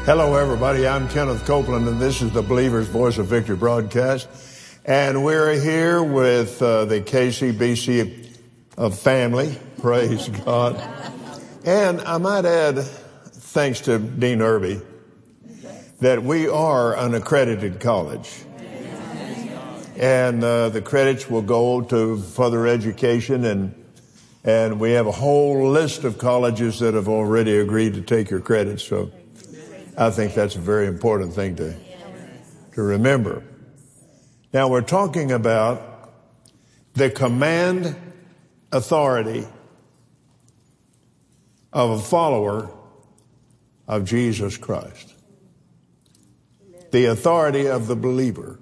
Hello, everybody. I'm Kenneth Copeland, and this is the Believer's Voice of Victory broadcast. And we're here with the KCBC family. Praise God. And I might add, thanks to Dean Irby, that we are an accredited college. And the credits will go to further education, and we have a whole list of colleges that have already agreed to take your credits. So I think that's a very important thing to remember. Now we're talking about the command authority of a follower of Jesus Christ. The authority of the believer.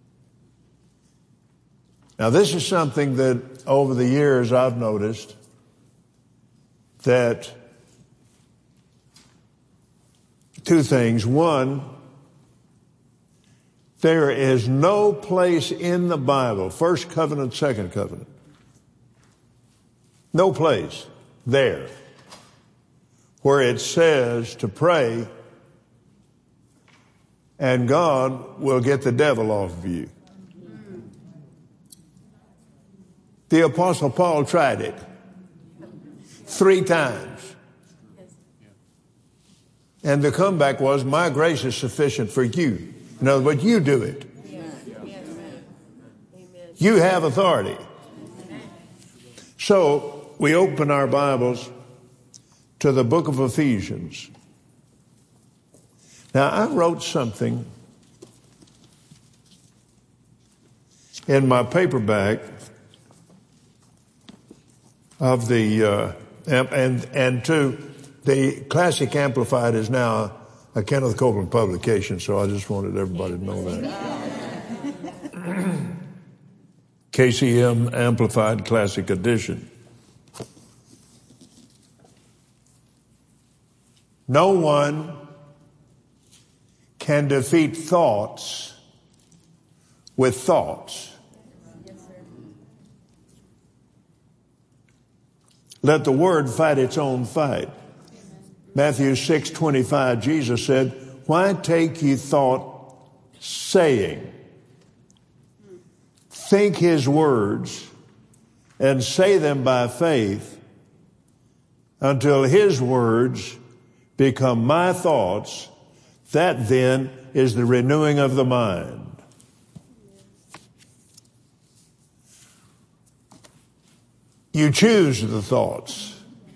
Now this is something that over the years I've noticed that two things. One, there is no place in the Bible, first covenant, second covenant, no place there where it says to pray and God will get the devil off of you. The Apostle Paul tried it 3 times. And the comeback was, my grace is sufficient for you. In other words, you do it. You have authority. So we open our Bibles to the book of Ephesians. Now, I wrote something in my paperback of the, and to the Classic Amplified is now a Kenneth Copeland publication, so I just wanted everybody to know that. KCM Amplified Classic Edition. No one can defeat thoughts with thoughts. Let the word fight its own fight. Matthew 6:25, Jesus said, why take ye thought saying, think his words and say them by faith until his words become my thoughts. That then is the renewing of the mind. You choose the thoughts.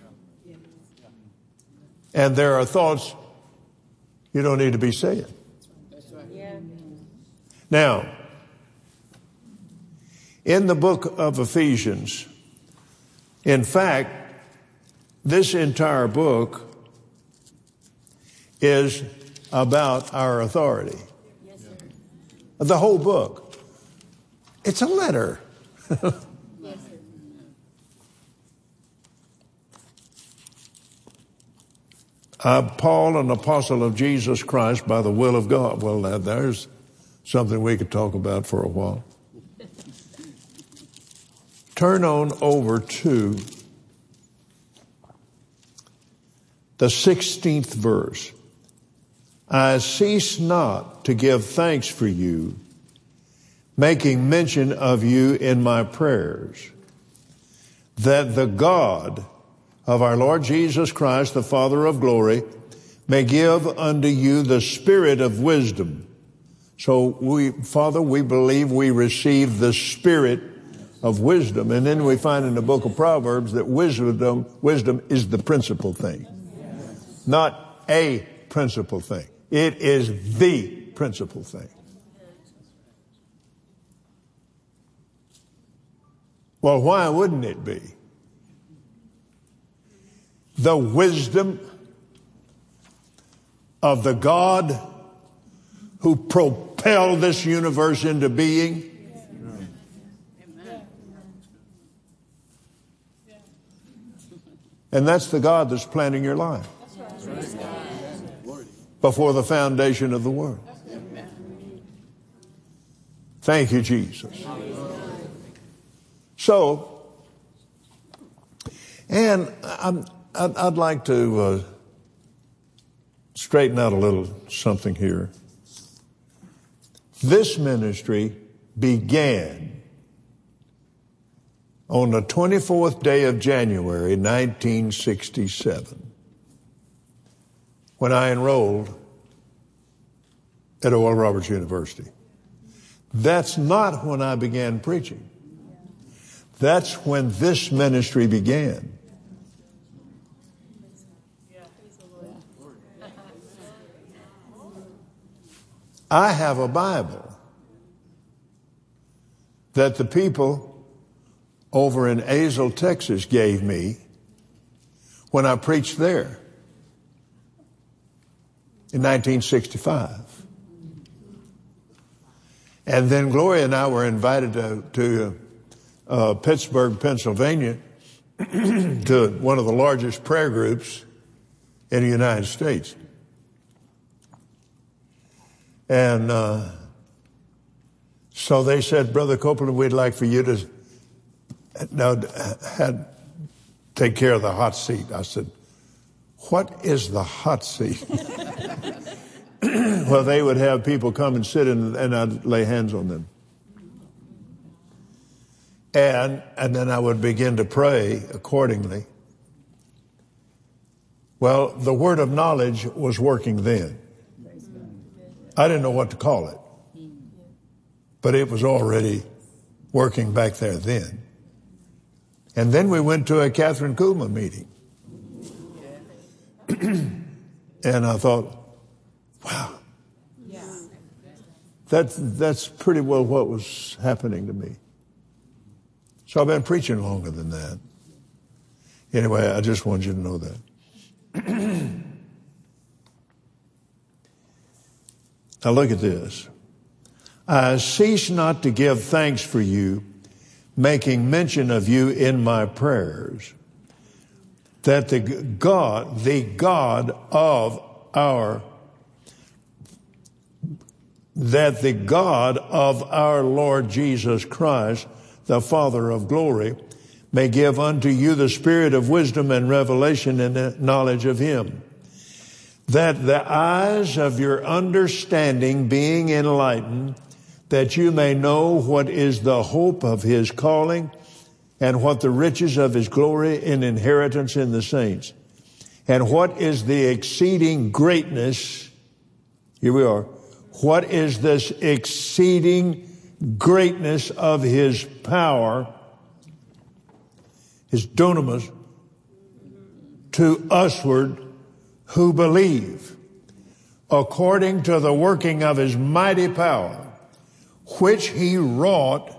And there are thoughts you don't need to be saying. Now, in the book of Ephesians, in fact, this entire book is about our authority. The whole book. It's a letter. Paul, an apostle of Jesus Christ by the will of God. Well, now there's something we could talk about for a while. Turn on over to the 16th verse. I cease not to give thanks for you, making mention of you in my prayers, that the God of our Lord Jesus Christ, the Father of glory, may give unto you the spirit of wisdom. So Father, we believe we receive the spirit of wisdom. And then we find in the book of Proverbs that wisdom is the principal thing. Not a principal thing. It is the principal thing. Well, why wouldn't it be? The wisdom of the God who propelled this universe into being. And that's the God that's planning your life before the foundation of the world. Thank you, Jesus. So, and I'd like to straighten out a little something here. This ministry began on the 24th day of January, 1967, when I enrolled at Oral Roberts University. That's not when I began preaching. That's when this ministry began. I have a Bible that the people over in Azle, Texas gave me when I preached there in 1965. And then Gloria and I were invited to Pittsburgh, Pennsylvania, to one of the largest prayer groups in the United States. And so they said, Brother Copeland, we'd like for you to take care of the hot seat. I said, what is the hot seat? Well, they would have people come and sit and I'd lay hands on them. And then I would begin to pray accordingly. Well, the word of knowledge was working then. I didn't know what to call it, but it was already working back there then. And then we went to a Catherine Kuhlman meeting. And I thought, wow, that's pretty well what was happening to me. So I've been preaching longer than that. Anyway, I just wanted you to know that. Now look at this. I cease not to give thanks for you, making mention of you in my prayers, that the God of our Lord Jesus Christ, the Father of glory, may give unto you the spirit of wisdom and revelation and the knowledge of him, that the eyes of your understanding being enlightened, that you may know what is the hope of his calling and what the riches of his glory in inheritance in the saints, and what is the exceeding greatness, here we are, what is this exceeding greatness of his power, his dunamis, to usward who believe, according to the working of his mighty power, which he worked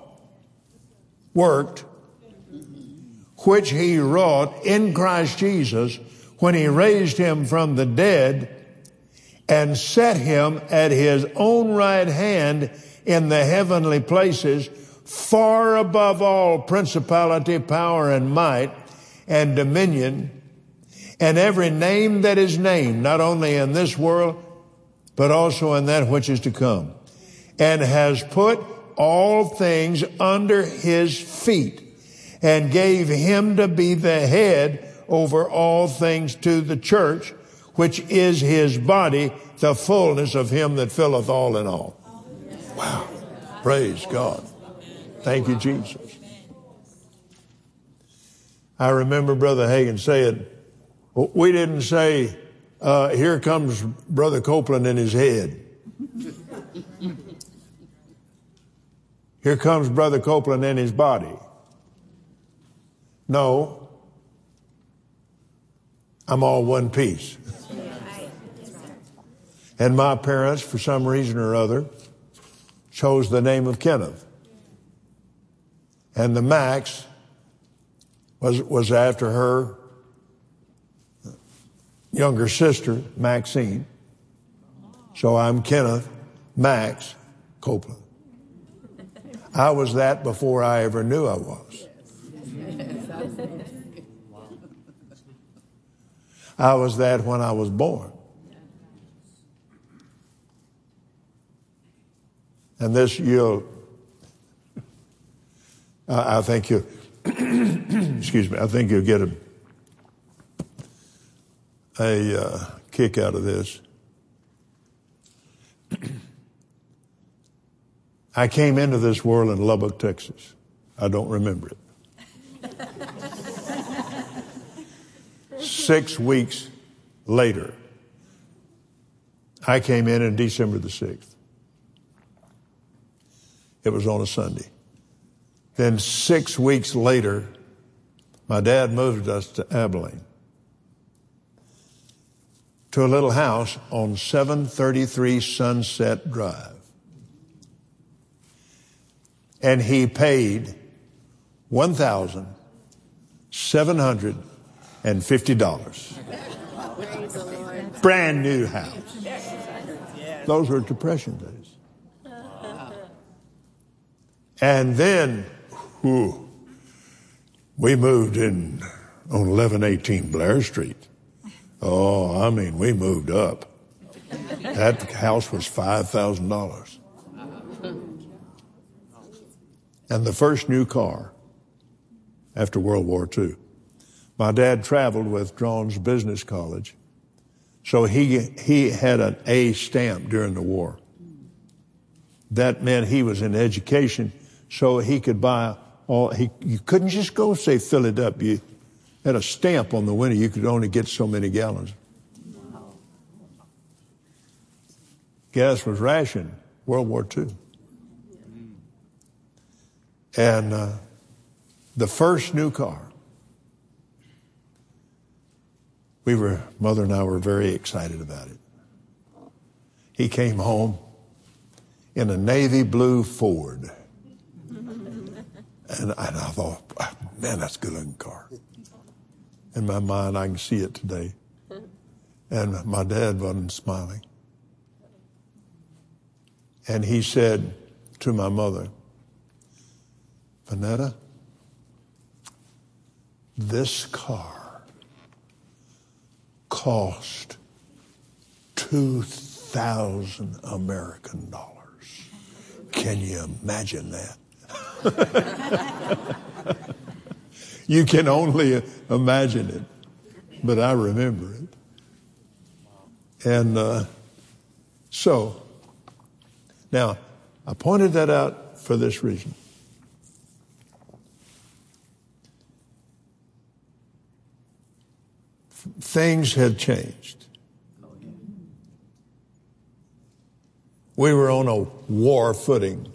in Christ Jesus when he raised him from the dead and set him at his own right hand in the heavenly places, far above all principality, power, and might, and dominion, and every name that is named, not only in this world, but also in that which is to come, and has put all things under his feet, and gave him to be the head over all things to the church, which is his body, the fullness of him that filleth all in all. Wow. Praise God. Thank you, Jesus. I remember Brother Hagin saying, we didn't say, here comes Brother Copeland in his head. Here comes Brother Copeland in his body. No, I'm all one piece. And my parents, for some reason or other, chose the name of Kenneth. And the Max was after her younger sister, Maxine. So I'm Kenneth Max Copeland. I was that before I ever knew I was. I was that when I was born. And this I think you, excuse me, I think you'll get a kick out of this. I came into this world in Lubbock, Texas. I don't remember it. 6 weeks later, I came in December the 6th. It was on a Sunday. Then 6 weeks later, my dad moved us to Abilene, to a little house on 733 Sunset Drive. And he paid $1,750. Brand new house. Those were Depression days. And then, we moved in on 1118 Blair Street. Oh, I mean, we moved up. That house was $5,000. And the first new car after World War II. My dad traveled with Drones Business College, so he had an A stamp during the war. That meant he was in education, so he could buy you couldn't just go say fill it up. You had a stamp on the window. You could only get so many gallons. Gas was rationed, World War II. And the first new car, Mother and I were very excited about it. He came home in a navy blue Ford. And I thought, man, that's a good looking car. In my mind, I can see it today. And my dad wasn't smiling. And he said to my mother, Vanetta, this car cost 2,000 American dollars. Can you imagine that? You can only imagine it, but I remember it. And so, now, I pointed that out for this reason. Things had changed. We were on a war footing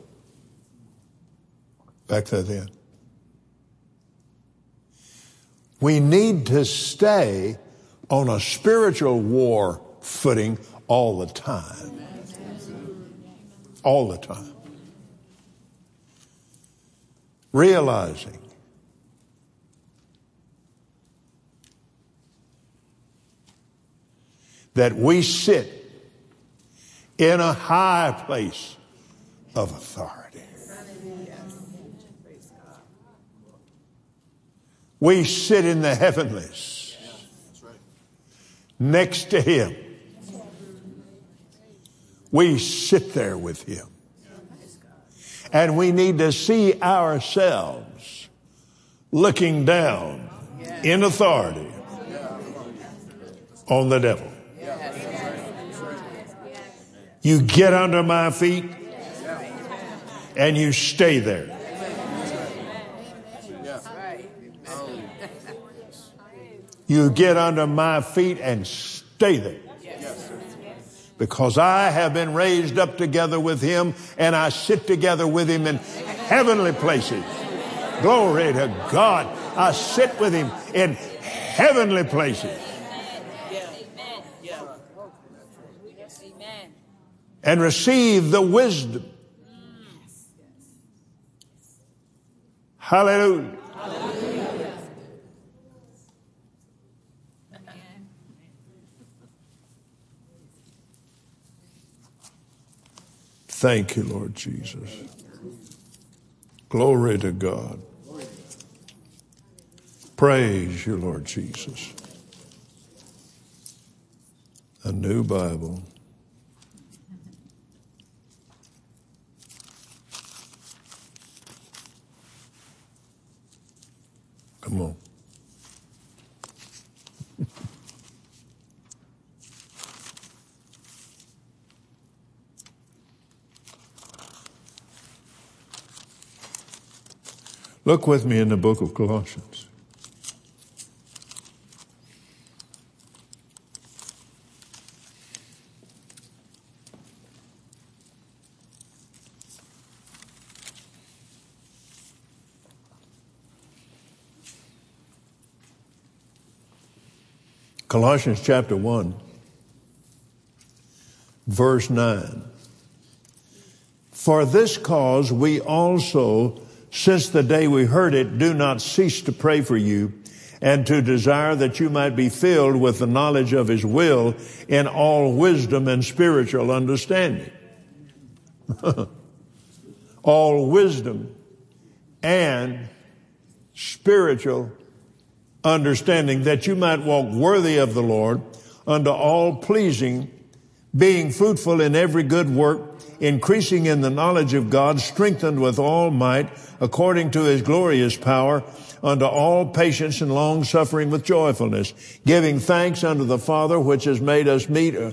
back then. We need to stay on a spiritual war footing all the time. All the time. Realizing that we sit in a high place of authority. We sit in the heavenlies next to Him. We sit there with Him. And we need to see ourselves looking down in authority on the devil. You get under my feet and you stay there. You get under my feet and stay there. Because I have been raised up together with Him and I sit together with Him in heavenly places. Glory to God. I sit with Him in heavenly places. And receive the wisdom. Hallelujah. Thank you, Lord Jesus. Glory to God. Praise you, Lord Jesus. A new Bible. Come on. Look with me in the book of Colossians. Colossians chapter 1, verse 9. For this cause we also, since the day we heard it, do not cease to pray for you and to desire that you might be filled with the knowledge of His will in all wisdom and spiritual understanding. All wisdom and spiritual understanding, that you might walk worthy of the Lord, unto all pleasing, being fruitful in every good work, increasing in the knowledge of God, strengthened with all might, according to His glorious power, unto all patience and long suffering with joyfulness, giving thanks unto the Father, which has made us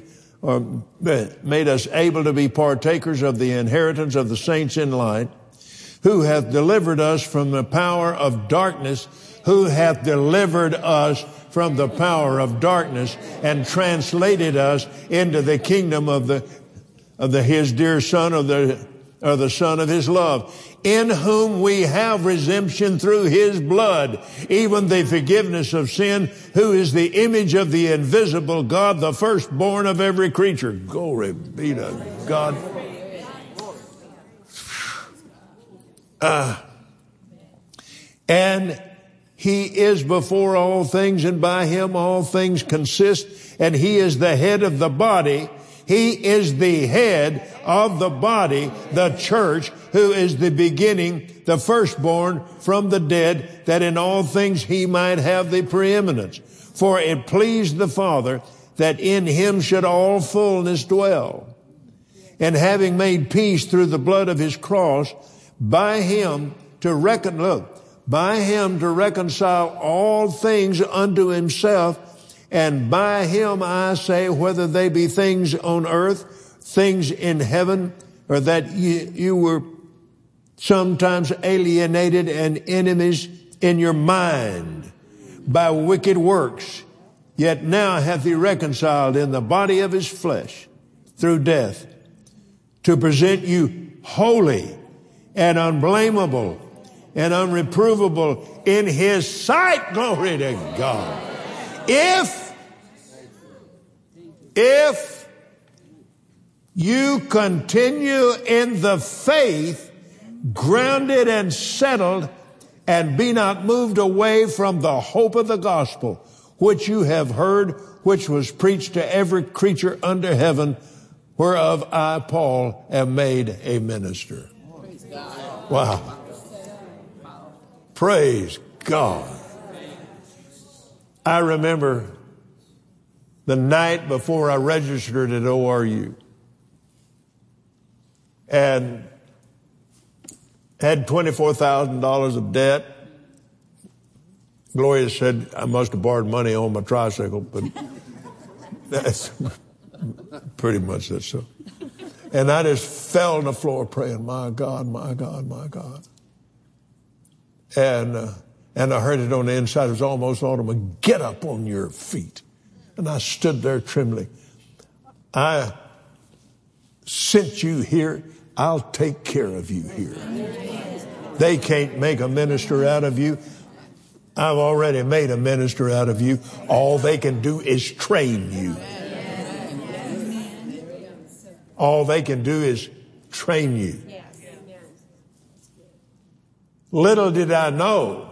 made us able to be partakers of the inheritance of the saints in light, who hath delivered us from the power of darkness, who hath delivered us from the power of darkness and translated us into the kingdom of His dear Son, or the Son of His love, in whom we have redemption through His blood, even the forgiveness of sin, who is the image of the invisible God, the firstborn of every creature. Glory be to God. And He is before all things, and by Him all things consist, and He is the head of the body. He is the head of the body, the church, who is the beginning, the firstborn from the dead, that in all things He might have the preeminence. For it pleased the Father that in Him should all fullness dwell. And having made peace through the blood of His cross, by Him to reconcile all things unto Himself, and by Him, I say, whether they be things on earth, things in heaven, or that you were sometimes alienated and enemies in your mind by wicked works, yet now hath He reconciled in the body of His flesh through death, to present you holy and unblameable and unreprovable in His sight. Glory to God. If you continue in the faith, grounded and settled, and be not moved away from the hope of the gospel, which you have heard, which was preached to every creature under heaven, whereof I, Paul, am made a minister. Wow. Praise God. I remember the night before I registered at ORU and had $24,000 of debt. Gloria said I must have borrowed money on my tricycle, but that's pretty much that's so. And I just fell on the floor praying, my God, my God, my God. And I heard it on the inside. It was almost audible. Get up on your feet. And I stood there trembling. I sent you here. I'll take care of you here. They can't make a minister out of you. I've already made a minister out of you. All they can do is train you. All they can do is train you. Little did I know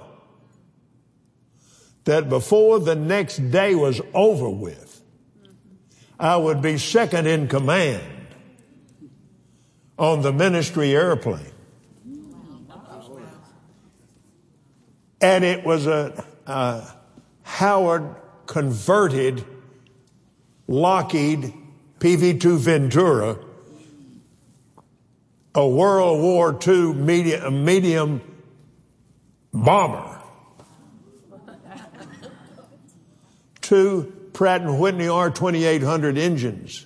that before the next day was over with, I would be second in command on the ministry airplane. And it was a Howard converted Lockheed PV-2 Ventura, a World War II medium bomber. 2 Pratt & Whitney R2800 engines,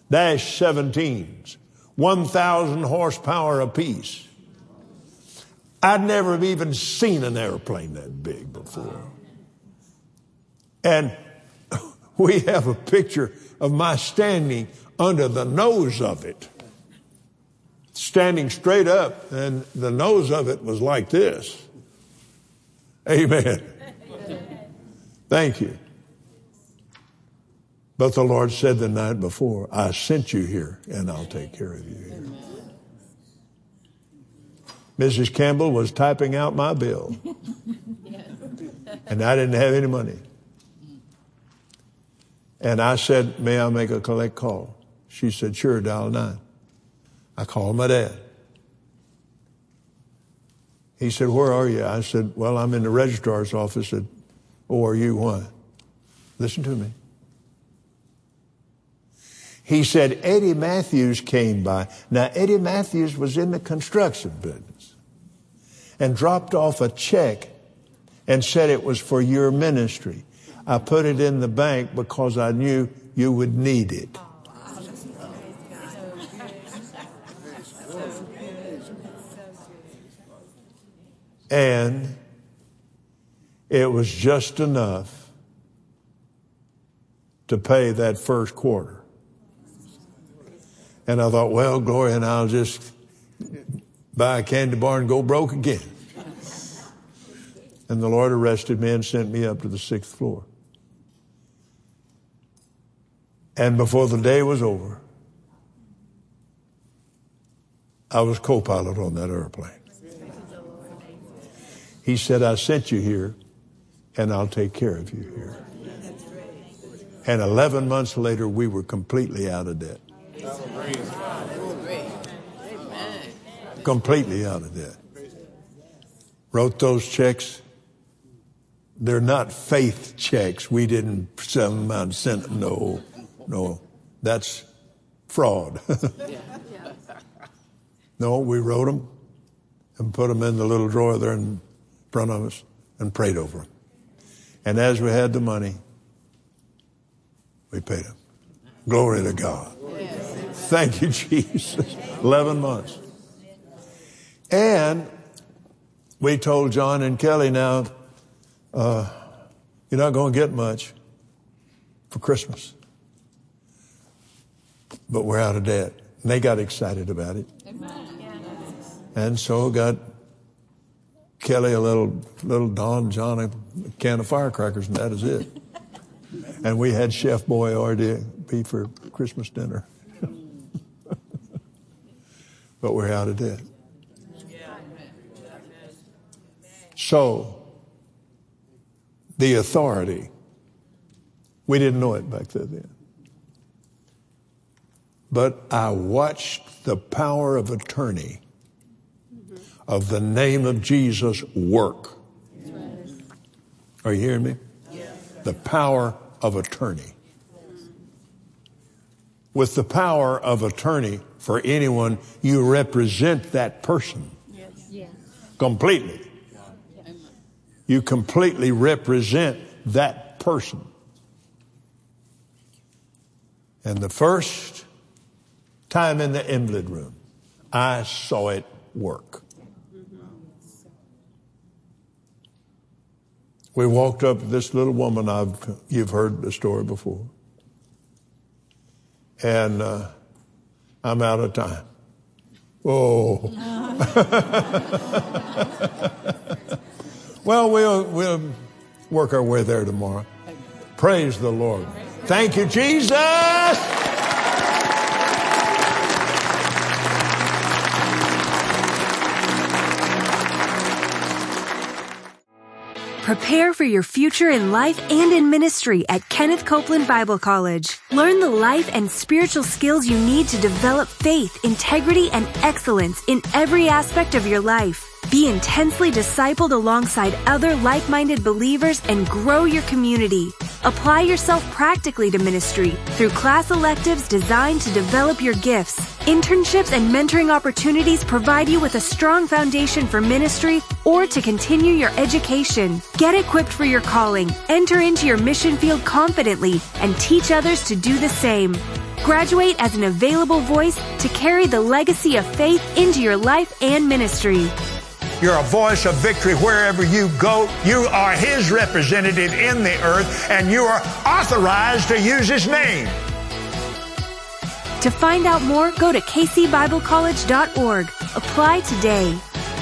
-17s, 1,000 horsepower apiece. I'd never even seen an airplane that big before. And we have a picture of my standing under the nose of it. Standing straight up, and the nose of it was like this. Amen. Thank you. But the Lord said the night before, I sent you here, and I'll take care of you here. Mrs. Campbell was typing out my bill, and I didn't have any money. And I said, may I make a collect call? She said, sure, dial 9. I called my dad. He said, where are you? I said, well, I'm in the registrar's office at ORU. Why? Listen to me. He said, Eddie Matthews came by. Now, Eddie Matthews was in the construction business and dropped off a check and said it was for your ministry. I put it in the bank because I knew you would need it. And it was just enough to pay that first quarter. And I thought, well, Gloria and I'll just buy a candy bar and go broke again. And the Lord arrested me and sent me up to the 6th floor. And before the day was over, I was co-pilot on that airplane. He said, I sent you here, and I'll take care of you here. And 11 months later, we were completely out of debt. Completely out of debt. Wrote those checks. They're not faith checks. We didn't send them out and send them. No, that's fraud. No, we wrote them and put them in the little drawer there in front of us and prayed over them. And as we had the money, we paid them. Glory to God. Thank you, Jesus. 11 months. And we told John and Kelly, now, you're not going to get much for Christmas. But we're out of debt. And they got excited about it. And so got Kelly a little Don, John a can of firecrackers, and that is it. And we had Chef Boyardee for Christmas dinner. But we're out of debt. So, the authority, we didn't know it back then. But I watched the power of attorney of the name of Jesus work. Are you hearing me? The power of attorney. With the power of attorney for anyone, you represent that person. Completely. You completely represent that person. And the first time in the invalid room, I saw it work. We walked up to this little woman, you've heard the story before. And I'm out of time. Oh. Well, we'll work our way there tomorrow. Praise the Lord. Thank you, Jesus. Prepare for your future in life and in ministry at Kenneth Copeland Bible College. Learn the life and spiritual skills you need to develop faith, integrity, and excellence in every aspect of your life. Be intensely discipled alongside other like-minded believers and grow your community. Apply yourself practically to ministry through class electives designed to develop your gifts. Internships and mentoring opportunities provide you with a strong foundation for ministry or to continue your education. Get equipped for your calling, enter into your mission field confidently, and teach others to do the same. Graduate as an available voice to carry the legacy of faith into your life and ministry. You're a voice of victory wherever you go. You are His representative in the earth, and you are authorized to use His name. To find out more, go to kcbiblecollege.org. Apply today.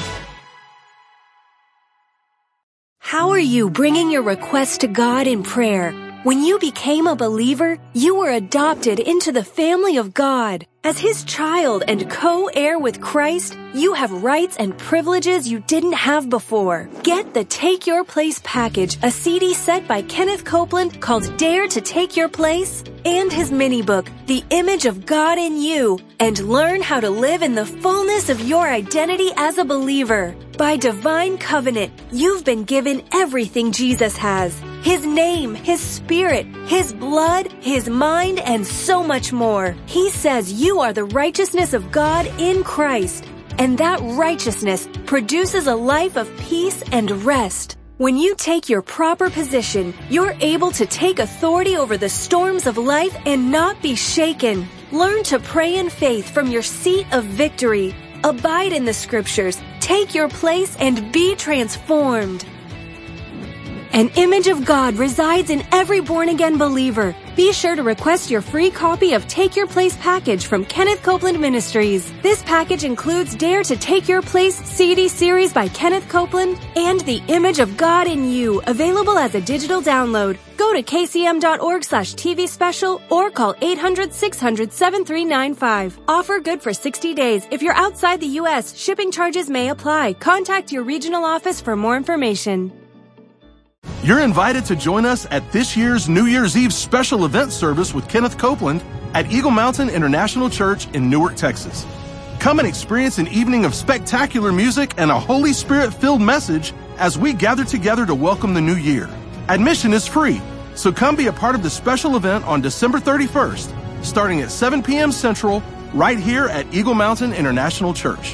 How are you bringing your requests to God in prayer? When you became a believer, you were adopted into the family of God. As His child and co-heir with Christ, you have rights and privileges you didn't have before. Get the Take Your Place package, a CD set by Kenneth Copeland called Dare to Take Your Place, and his mini-book, The Image of God in You, and learn how to live in the fullness of your identity as a believer. By divine covenant, you've been given everything Jesus has. His name, His Spirit, His blood, His mind, and so much more. He says you are the righteousness of God in Christ, and that righteousness produces a life of peace and rest. When you take your proper position, you're able to take authority over the storms of life and not be shaken. Learn to pray in faith from your seat of victory. Abide in the Scriptures, take your place, and be transformed. An image of God resides in every born-again believer. Be sure to request your free copy of Take Your Place package from Kenneth Copeland Ministries. This package includes Dare to Take Your Place CD series by Kenneth Copeland and The Image of God in You, available as a digital download. Go to kcm.org/TV special or call 800-600-7395. Offer good for 60 days. If you're outside the U.S., shipping charges may apply. Contact your regional office for more information. You're invited to join us at this year's New Year's Eve special event service with Kenneth Copeland at Eagle Mountain International Church in Newark, Texas. Come and experience an evening of spectacular music and a Holy Spirit-filled message as we gather together to welcome the new year. Admission is free, so come be a part of the special event on December 31st, starting at 7 p.m. Central, right here at Eagle Mountain International Church.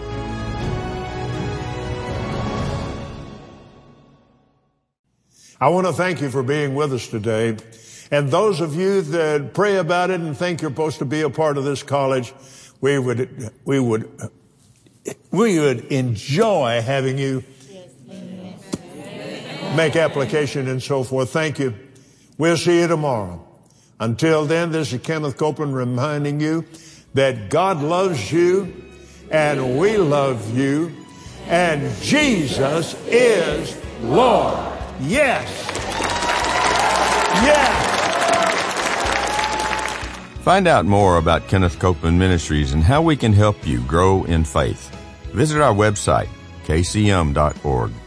I want to thank you for being with us today. And those of you that pray about it and think you're supposed to be a part of this college, we would enjoy having you make application and so forth. Thank you. We'll see you tomorrow. Until then, this is Kenneth Copeland reminding you that God loves you and we love you and Jesus is Lord. Yes. Yes. Find out more about Kenneth Copeland Ministries and how we can help you grow in faith. Visit our website, kcm.org.